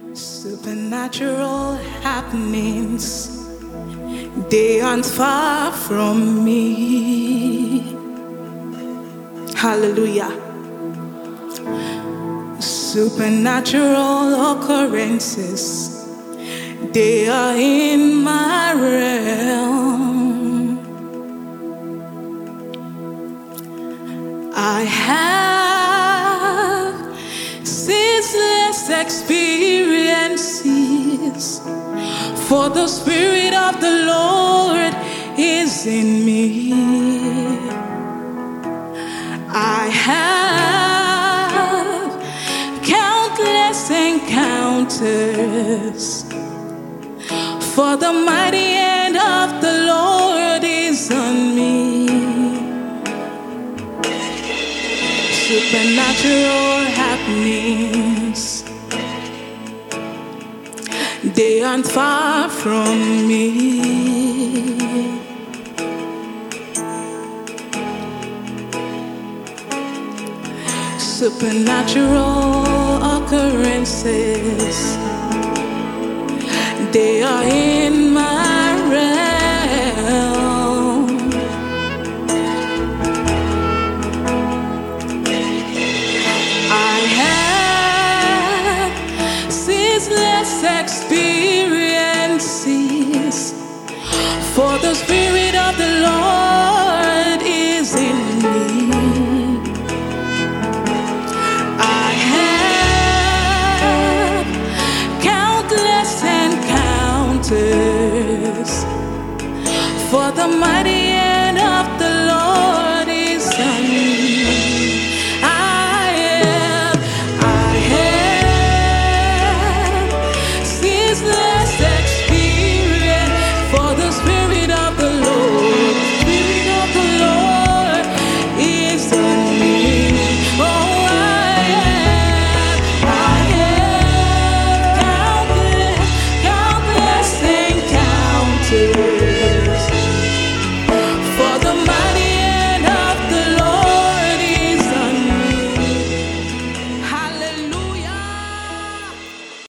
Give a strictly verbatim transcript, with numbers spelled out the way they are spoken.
Supernatural happenings, they aren't far from me. Hallelujah. Supernatural occurrences, they are in my realm. I have ceaseless experiences, for the Spirit of the Lord is in me. I have countless encounters, for the mighty hand of the Lord is on me. Supernatural happenings, they aren't far from me. Supernatural occurrences, they are in my realm. I have ceaseless experiences, for the Spirit of the Lord is in me. I have countless encounters, for the mighty